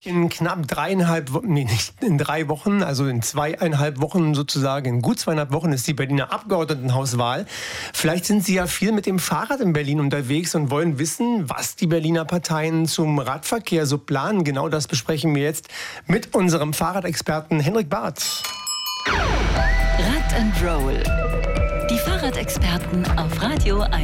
In knapp 3,5 Wochen, nicht in 3 Wochen, also in 2,5 Wochen sozusagen, in gut 2,5 Wochen ist die Berliner Abgeordnetenhauswahl. Vielleicht sind Sie ja viel mit dem Fahrrad in Berlin unterwegs und wollen wissen, was die Berliner Parteien zum Radverkehr so planen. Genau das besprechen wir jetzt mit unserem Fahrradexperten Henrik Barth. Rad and Roll. Die Fahrradexperten auf Radio 1.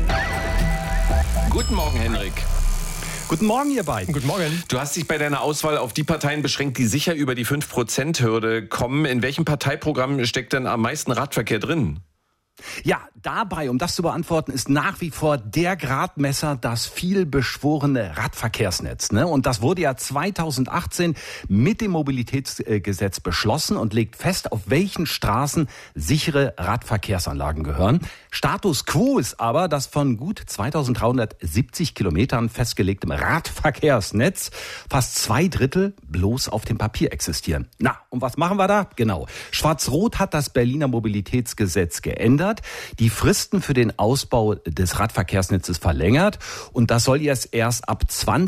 Guten Morgen, Henrik. Guten Morgen, ihr beiden. Guten Morgen. Du hast dich bei deiner Auswahl auf die Parteien beschränkt, die sicher über die 5%-Hürde kommen. In welchem Parteiprogramm steckt denn am meisten Radverkehr drin? Ja, dabei, um das zu beantworten, ist nach wie vor der Gradmesser das vielbeschworene Radverkehrsnetz. Und das wurde ja 2018 mit dem Mobilitätsgesetz beschlossen und legt fest, auf welchen Straßen sichere Radverkehrsanlagen gehören. Status quo ist aber, dass von gut 2370 Kilometern festgelegtem Radverkehrsnetz fast 2/3 bloß auf dem Papier existieren. Na, und was machen wir da? Genau. Schwarz-Rot hat das Berliner Mobilitätsgesetz geändert, die Fristen für den Ausbau des Radverkehrsnetzes verlängert und das soll jetzt erst ab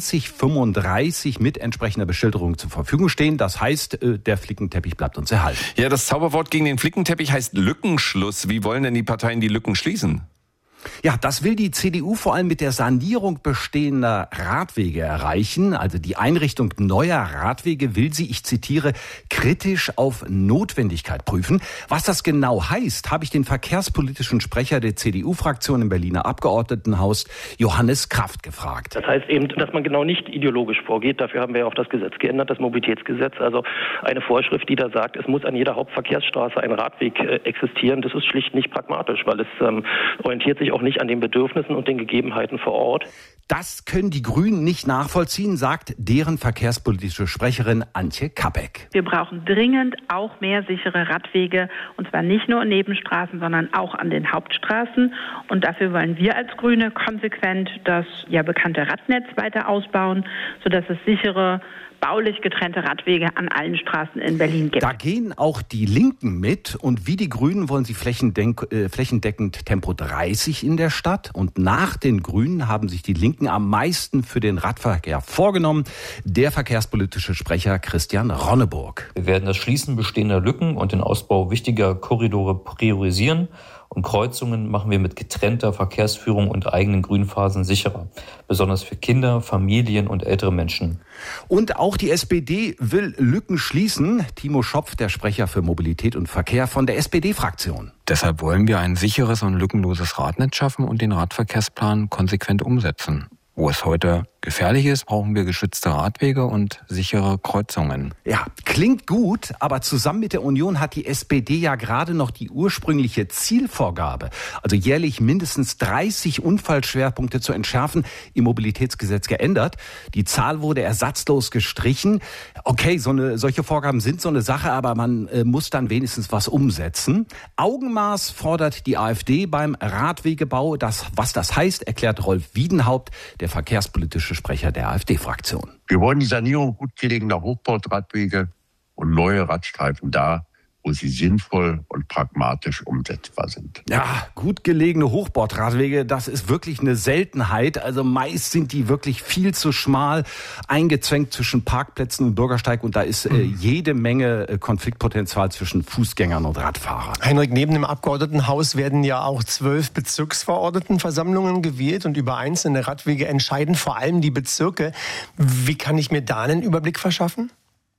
2035 mit entsprechender Beschilderung zur Verfügung stehen. Das heißt, der Flickenteppich bleibt uns erhalten. Ja, das Zauberwort gegen den Flickenteppich heißt Lückenschluss. Wie wollen denn die Parteien die Lücken schließen? Ja, das will die CDU vor allem mit der Sanierung bestehender Radwege erreichen. Also die Einrichtung neuer Radwege will sie, ich zitiere, kritisch auf Notwendigkeit prüfen. Was das genau heißt, habe ich den verkehrspolitischen Sprecher der CDU-Fraktion im Berliner Abgeordnetenhaus, Johannes Kraft, gefragt. Das heißt eben, dass man genau nicht ideologisch vorgeht. Dafür haben wir ja auch das Gesetz geändert, das Mobilitätsgesetz. Also eine Vorschrift, die da sagt, es muss an jeder Hauptverkehrsstraße ein Radweg existieren. Das ist schlicht nicht pragmatisch, weil es orientiert sich auch nicht an den Bedürfnissen und den Gegebenheiten vor Ort. Das können die Grünen nicht nachvollziehen, sagt deren verkehrspolitische Sprecherin Antje Kappeck. Wir brauchen dringend auch mehr sichere Radwege, und zwar nicht nur in Nebenstraßen, sondern auch an den Hauptstraßen. Und dafür wollen wir als Grüne konsequent das ja bekannte Radnetz weiter ausbauen, sodass es sichere, baulich getrennte Radwege an allen Straßen in Berlin gibt. Da gehen auch die Linken mit und wie die Grünen wollen sie flächendeckend Tempo 30 in der Stadt und nach den Grünen haben sich die Linken am meisten für den Radverkehr vorgenommen. Der verkehrspolitische Sprecher Christian Ronneburg. Wir werden das Schließen bestehender Lücken und den Ausbau wichtiger Korridore priorisieren. Und Kreuzungen machen wir mit getrennter Verkehrsführung und eigenen Grünphasen sicherer. Besonders für Kinder, Familien und ältere Menschen. Und auch die SPD will Lücken schließen. Timo Schopf, der Sprecher für Mobilität und Verkehr von der SPD-Fraktion. Deshalb wollen wir ein sicheres und lückenloses Radnetz schaffen und den Radverkehrsplan konsequent umsetzen. Wo es heute gefährlich ist, brauchen wir geschützte Radwege und sichere Kreuzungen. Ja, klingt gut, aber zusammen mit der Union hat die SPD ja gerade noch die ursprüngliche Zielvorgabe, also jährlich mindestens 30 Unfallschwerpunkte zu entschärfen, im Mobilitätsgesetz geändert. Die Zahl wurde ersatzlos gestrichen. Okay, solche Vorgaben sind so eine Sache, aber man muss dann wenigstens was umsetzen. Augenmaß fordert die AfD beim Radwegebau. Was das heißt, erklärt Rolf Wiedenhaupt, der verkehrspolitische Sprecher der AfD-Fraktion. Wir wollen die Sanierung gut gelegener Hochbauradwege und neue Radstreifen da, wo sie sinnvoll und pragmatisch umsetzbar sind. Ja, gut gelegene Hochbordradwege, das ist wirklich eine Seltenheit. Also meist sind die wirklich viel zu schmal, eingezwängt zwischen Parkplätzen und Bürgersteig und da ist jede Menge Konfliktpotenzial zwischen Fußgängern und Radfahrern. Henrik, neben dem Abgeordnetenhaus werden ja auch 12 Bezirksverordnetenversammlungen gewählt und über einzelne Radwege entscheiden vor allem die Bezirke. Wie kann ich mir da einen Überblick verschaffen?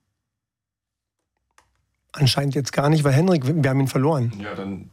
Anscheinend jetzt gar nicht, weil Henrik, wir haben ihn verloren. Ja,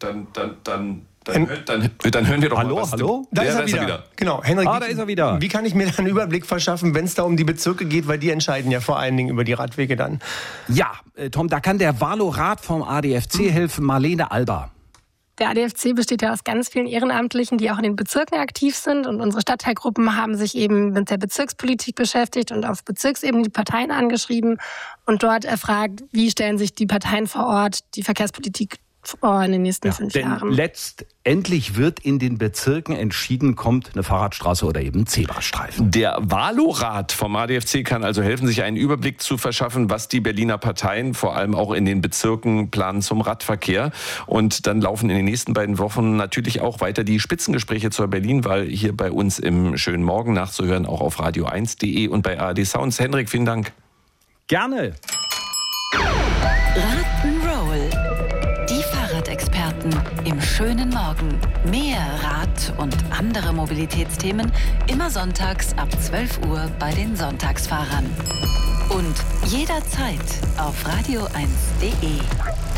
dann hören wir doch mal was. Hallo? Da ist er wieder. Genau, Henrik, da ist er wieder. Wie kann ich mir da einen Überblick verschaffen, wenn es da um die Bezirke geht, weil die entscheiden ja vor allen Dingen über die Radwege dann. Ja, Tom, da kann der Valorat vom ADFC helfen, Marlene Alba. Der ADFC besteht ja aus ganz vielen Ehrenamtlichen, die auch in den Bezirken aktiv sind. Und unsere Stadtteilgruppen haben sich eben mit der Bezirkspolitik beschäftigt und auf Bezirksebene die Parteien angeschrieben und dort erfragt, wie stellen sich die Parteien vor Ort die Verkehrspolitik in den nächsten 5 Jahren. Letztendlich wird in den Bezirken entschieden, kommt eine Fahrradstraße oder eben ein Zebrastreifen. Der Valorat vom ADFC kann also helfen, sich einen Überblick zu verschaffen, was die Berliner Parteien vor allem auch in den Bezirken planen zum Radverkehr. Und dann laufen in den nächsten beiden Wochen natürlich auch weiter die Spitzengespräche zur Berlin-Wahl hier bei uns im schönen Morgen nachzuhören, auch auf radio1.de und bei ARD Sounds. Henrik, vielen Dank. Gerne. Rock'n'Roll. Die Fahrradexperten im schönen Morgen. Mehr Rad- und andere Mobilitätsthemen immer sonntags ab 12 Uhr bei den Sonntagsfahrern. Und jederzeit auf radio1.de.